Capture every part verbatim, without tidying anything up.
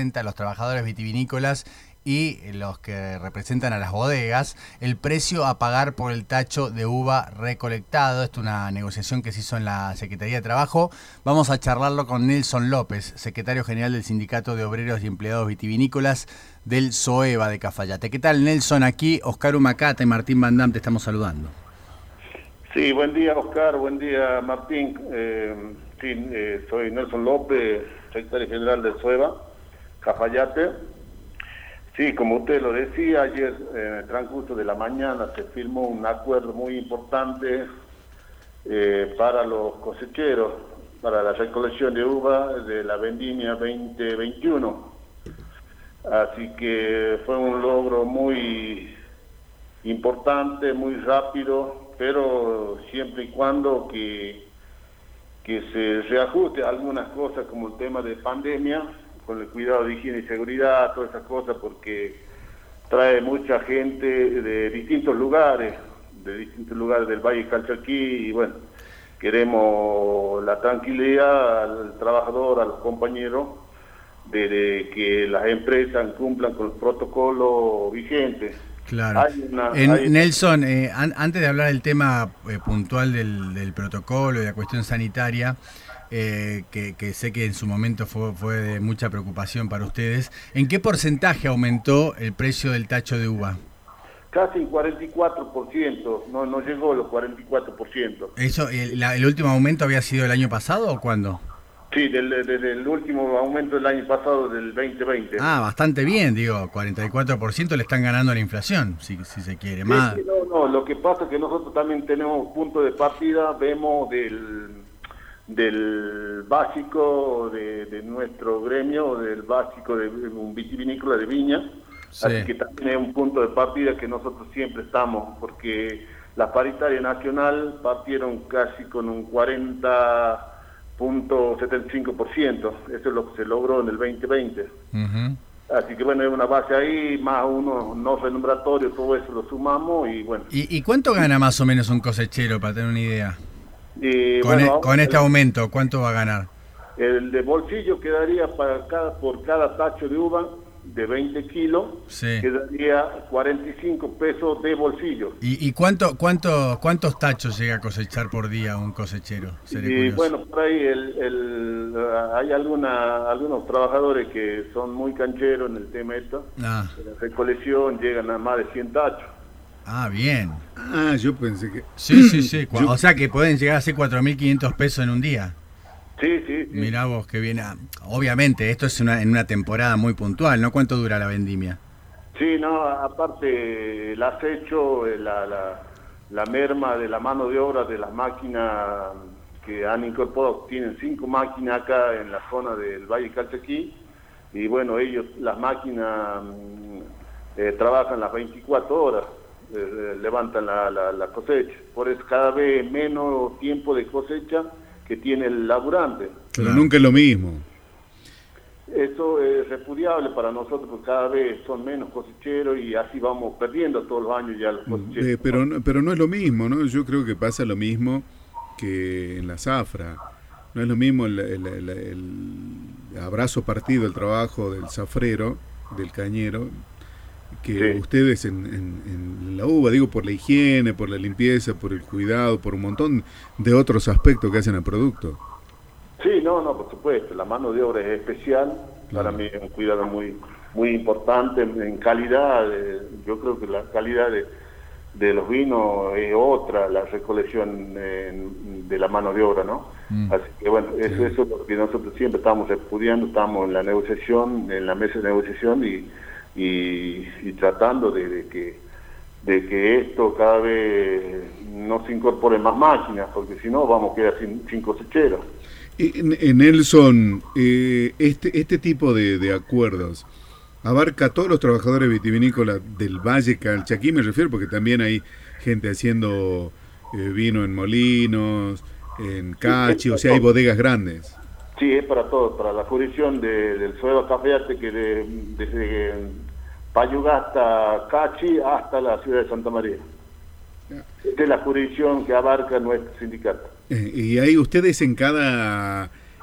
representa a los trabajadores vitivinícolas y los que representan a las bodegas, el precio a pagar por el tacho de uva recolectado. Esto es una negociación que se hizo en la Secretaría de Trabajo. Vamos a charlarlo con Nelson López, secretario general del Sindicato de Obreros y Empleados Vitivinícolas del SOEVA de Cafayate. ¿Qué tal, Nelson? Aquí Oscar Humacata y Martín Van Dam te estamos saludando. Sí, buen día, Oscar, buen día, Martín. Eh, sí, eh, soy Nelson López, secretario general del SOEVA, Cafayate. Sí, como usted lo decía, ayer en el transcurso de la mañana se firmó un acuerdo muy importante eh, para los cosecheros, para la recolección de uva de la vendimia veinte veintiuno. Así que fue un logro muy importante, muy rápido, pero siempre y cuando que, que se reajuste algunas cosas como el tema de pandemia, con el cuidado de higiene y seguridad, todas esas cosas, porque trae mucha gente de distintos lugares, de distintos lugares del Valle Calchaquí, y bueno, queremos la tranquilidad al trabajador, a los compañeros, de, de que las empresas cumplan con los protocolos vigentes. Claro. Una, en, hay... Nelson, eh, an, antes de hablar del tema eh, puntual del, del protocolo y la cuestión sanitaria, eh, que, que sé que en su momento fue, fue de mucha preocupación para ustedes, ¿en qué porcentaje aumentó el precio del tacho de uva? Casi un cuarenta y cuatro por ciento, no, no llegó a los cuarenta y cuatro por ciento. ¿Eso, el, la, el último aumento había sido el año pasado o cuándo? Sí, desde, desde el último aumento del año pasado, del veinte veinte. Ah, bastante bien, digo, cuarenta y cuatro por ciento le están ganando a la inflación, si, si se quiere. Más. Sí, no, no, lo que pasa es que nosotros también tenemos punto de partida, vemos del, del básico de, de nuestro gremio, del básico de un vitivinícola de viña, sí. Así que también es un punto de partida que nosotros siempre estamos, porque la paritaria nacional partieron casi con un cuarenta punto setenta y cinco por ciento, eso es lo que se logró en el veinte veinte. Uh-huh. Así que bueno, es una base ahí, más uno no renombratorio, todo eso lo sumamos y bueno. ¿Y, y cuánto gana más o menos un cosechero, para tener una idea? Y, con, bueno, e, con este el, aumento, ¿cuánto va a ganar? El de bolsillo quedaría para cada, por cada tacho de uva de veinte kilos, sí. Quedaría cuarenta y cinco pesos de bolsillo. ¿Y, y cuánto, cuánto, cuántos tachos llega a cosechar por día un cosechero? Y bueno, por ahí el, el, hay alguna, algunos trabajadores que son muy cancheros en el tema esto. Ah. En la recolección llegan a más de cien tachos. Ah, bien. Ah, yo pensé que... Sí, sí, sí. Yo... O sea que pueden llegar a ser cuatro mil quinientos pesos en un día. Sí, sí, sí. Mirá vos que viene. Obviamente, esto es una, en una temporada muy puntual, ¿no? ¿Cuánto dura la vendimia? Sí, no, aparte el acecho, la, la, la merma de la mano de obra de las máquinas que han incorporado, tienen cinco máquinas acá en la zona del Valle Calchaquí, y bueno, ellos, las máquinas eh, trabajan las veinticuatro horas, eh, levantan la, la, la cosecha, por eso cada vez menos tiempo de cosecha que tiene el laburante. Pero nunca es lo mismo. Eso es repudiable para nosotros, porque cada vez son menos cosecheros y así vamos perdiendo todos los años ya los cosecheros. Eh, pero, pero no es lo mismo, ¿no? Yo creo que pasa lo mismo que en la zafra. No es lo mismo el, el, el, el abrazo partido, el trabajo del zafrero, del cañero, que sí. Ustedes en, en, en la uva, digo, por la higiene, por la limpieza, por el cuidado, por un montón de otros aspectos que hacen al producto. Sí, no, no, por supuesto, la mano de obra es especial, claro. Para mí es un cuidado muy muy importante en calidad, eh, yo creo que la calidad de, de los vinos es otra, la recolección eh, de la mano de obra, ¿no? Mm. Así que bueno, eso, sí. Eso es lo que nosotros siempre estamos estudiando, estamos en la negociación, en la mesa de negociación y Y, y tratando de, de que de que esto cada vez no se incorporen más máquinas, porque si no vamos a quedar sin, sin cosecheros. En Nelson, eh, este este tipo de, de acuerdos abarca a todos los trabajadores vitivinícolas del Valle Calchaquí, me refiero, porque también hay gente haciendo eh, vino en molinos, en Cachi, sí, o sea, hay bodegas grandes. Sí, es para todos, para la jurisdicción de, del SOEVA Cafayate, que de, desde Payugasta, Cachi, hasta la ciudad de Santa María. Esta es la jurisdicción que abarca nuestro sindicato. Eh, y ahí ustedes en cada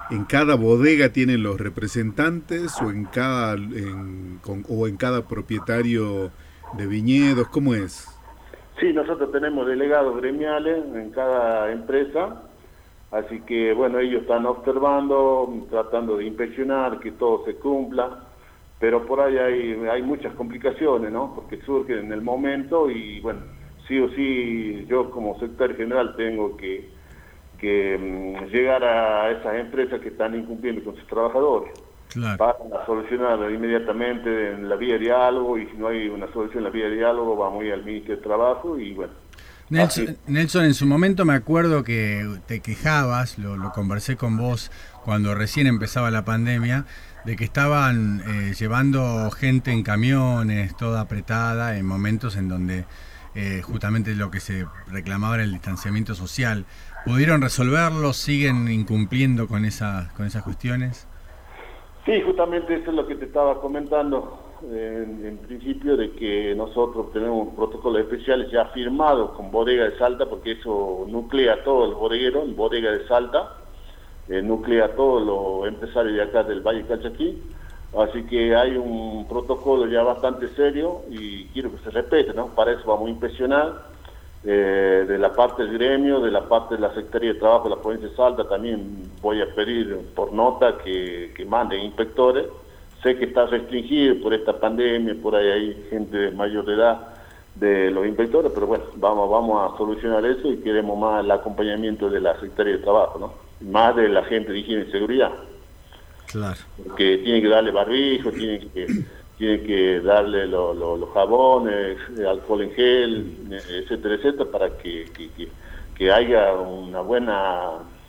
¿En cada bodega tienen los representantes o en cada en, con, o en cada propietario de viñedos? ¿Cómo es? Sí, nosotros tenemos delegados gremiales en cada empresa, así que bueno, ellos están observando, tratando de inspeccionar que todo se cumpla, pero por ahí hay, hay muchas complicaciones, ¿no? Porque surgen en el momento y bueno, sí o sí yo como secretario general tengo que, que um, llegar a esas empresas que están incumpliendo con sus trabajadores. Claro. Para solucionar inmediatamente en la vía de diálogo, y si no hay una solución en la vía de diálogo vamos a ir al Ministerio de Trabajo y bueno. Nelson, Nelson, en su momento me acuerdo que te quejabas, lo, lo conversé con vos cuando recién empezaba la pandemia, de que estaban eh, llevando gente en camiones, toda apretada, en momentos en donde eh, justamente lo que se reclamaba era el distanciamiento social. ¿Pudieron resolverlo? ¿Siguen incumpliendo con, esa, con esas cuestiones? Sí, justamente eso es lo que te estaba comentando en, en principio, de que nosotros tenemos protocolos especiales ya firmados con Bodega de Salta, porque eso nuclea a todos los bodegueros, el Bodega de Salta, eh, nuclea a todos los empresarios de acá del Valle Calchaquí, así que hay un protocolo ya bastante serio y quiero que se respete, ¿no? Para eso vamos a inspeccionar. Eh, de la parte del gremio, de la parte de la Secretaría de Trabajo de la provincia de Salta, también voy a pedir por nota que, que manden inspectores. Sé que está restringido por esta pandemia, por ahí hay gente mayor de edad de los inspectores, pero bueno, vamos, vamos a solucionar eso y queremos más el acompañamiento de la Secretaría de Trabajo, ¿no? Más de la gente de higiene y seguridad. Claro. Porque tienen que darle barbijo, tienen que... tienen que darle los lo, lo jabones, alcohol en gel, etcétera, etcétera, para que, que, que, que haya una buena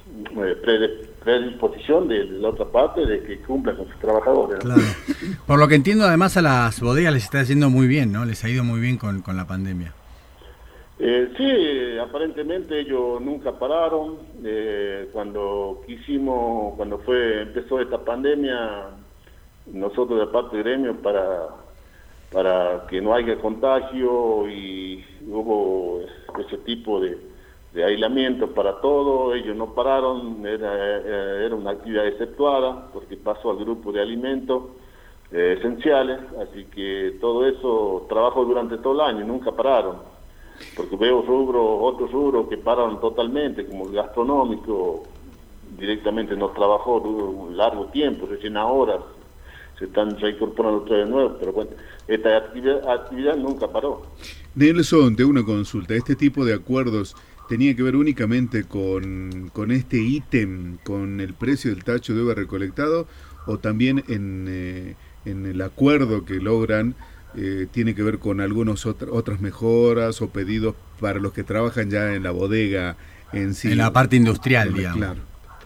predisposición de, de la otra parte de que cumplan con sus trabajadores, ¿no? Claro. Por lo que entiendo, además a las bodegas les está yendo muy bien, ¿no? Les ha ido muy bien con, con la pandemia. Eh, sí, aparentemente ellos nunca pararon. Eh, cuando quisimos, cuando fue empezó esta pandemia, nosotros de parte del gremio para para que no haya contagio y hubo ese tipo de, de aislamiento para todo, ellos no pararon, era, era una actividad exceptuada porque pasó al grupo de alimentos eh, esenciales, así que todo eso trabajó durante todo el año, nunca pararon, porque veo rubros, otros rubros que pararon totalmente, como el gastronómico, directamente no trabajó un largo tiempo, recién ahora se están reincorporando otra vez de nuevo, pero bueno, esta actividad, actividad nunca paró. Nelson, te una consulta. ¿Este tipo de acuerdos tenía que ver únicamente con, con este ítem, con el precio del tacho de uva recolectado, o también en, eh, en el acuerdo que logran eh, tiene que ver con algunas otra, otras mejoras o pedidos para los que trabajan ya en la bodega en sí? En la parte industrial, digamos. Claro.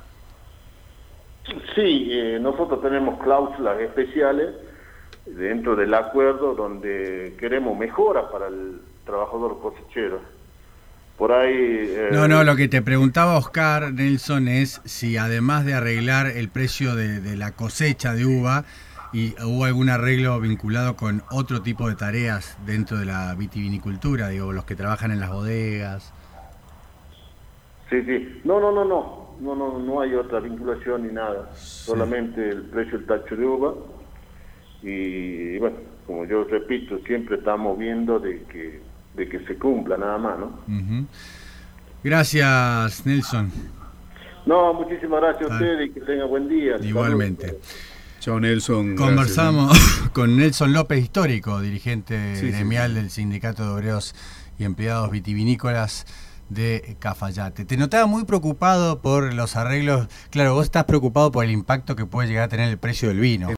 Sí, eh, nosotros tenemos cláusulas especiales dentro del acuerdo donde queremos mejoras para el trabajador cosechero. Por ahí... Eh... No, no, lo que te preguntaba Oscar, Nelson, es si además de arreglar el precio de, de la cosecha de uva, y hubo algún arreglo vinculado con otro tipo de tareas dentro de la vitivinicultura, digo, los que trabajan en las bodegas. Sí, sí. No, no, no, no. No, no, no hay otra vinculación ni nada. Sí. Solamente el precio del tacho de uva. Y bueno, como yo repito, siempre estamos viendo de que, de que se cumpla nada más, ¿no? Uh-huh. Gracias, Nelson. No, muchísimas gracias a ustedes y que tengan buen día. Igualmente. Chao, Nelson. Conversamos gracias, ¿no? con Nelson López, histórico, dirigente sí, gremial sí, sí. del Sindicato de Obreros y Empleados Vitivinícolas de Cafayate. Te notaba muy preocupado por los arreglos. Claro, vos estás preocupado por el impacto que puede llegar a tener el precio del vino.